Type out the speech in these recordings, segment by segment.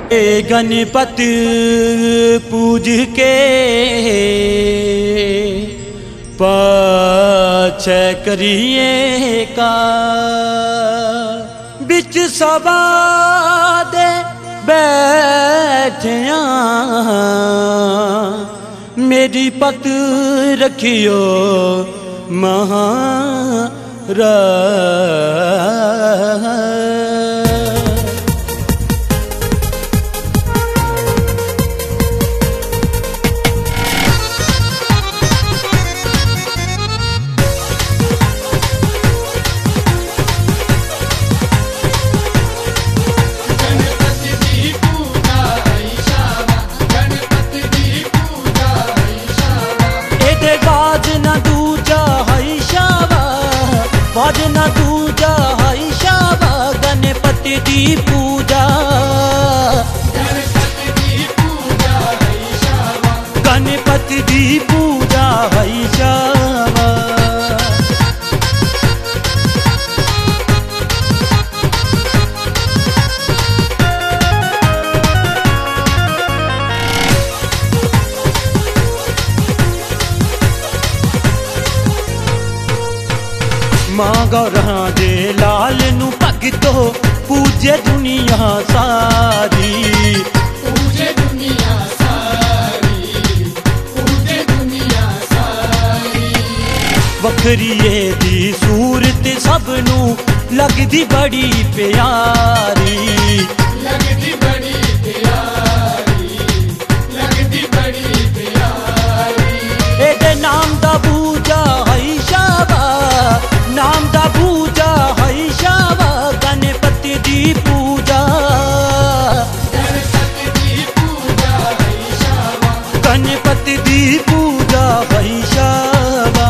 गणपति पूज के पाछे करिए का बिच सभा दे बैठिया मेरी पत रखियो महाराज। भजन दूजा है शावा गणपति दी पूजा, गणपति दी पूजा है शावा। मां गौरा दे लाल नू भगतो पूजे दुनिया सारी, पूजे दुनिया सारी, पूजे दुनिया सारी। वखरीए दी सूरत सबनू लगदी बड़ी प्यारी, लगदी बड़ी प्यारी, लगदी बड़ी प्यारी। एदे नाम दा पूजा है शावा, नाम दा पूजा है शावा गणपति दी पूजा, गणपति दी पूजा है शावा, गणपति दी पूजा है शावा।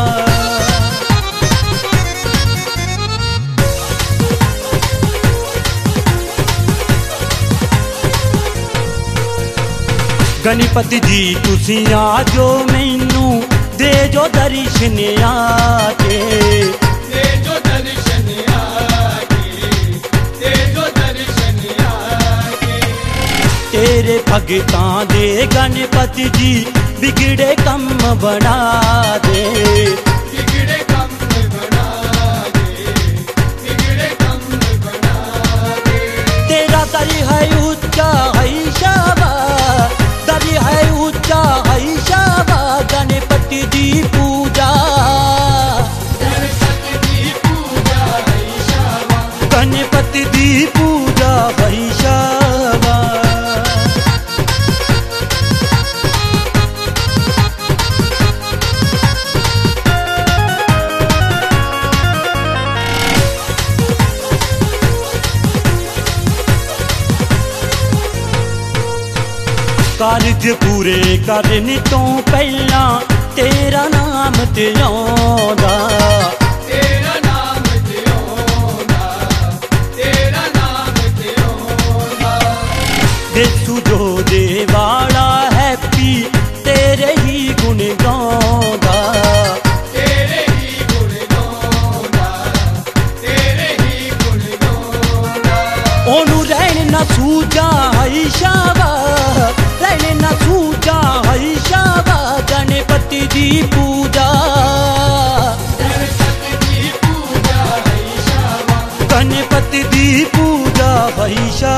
गणपति जी तुसी आजो मैनू दे जो दर्शन आके, दे जो दर्शन आके, दे जो दर्शन आके। तेरे भगतां दे गणपति जी बिगड़े कम बना दे, बिगड़े कम बना दे, बिगड़े कम बना दे। तेरा दर है ऊंचा है शावा, दर है ऊंचा है शावा गणपति दी पूजा, गणपति दी पूजा है शावा, गणपति दी पूजा है शावा। कारज पूरे करने तो पहला तेरा नाम ते आंदा, तेरा नाम ते आंदा, तेरा नाम ते आंदा। देसू जो देवाला हैप्पी तेरे ही गुण गांदा, तेरे ही गुण गांदा, तेरे ही गुण गांदा। ओनू रहन ना सूझा है शावा, रहन ना सूझा है शावा गणपति दी पूजा, गणपति दी पूजा है शावा, गणपति दी पूजा है शावा।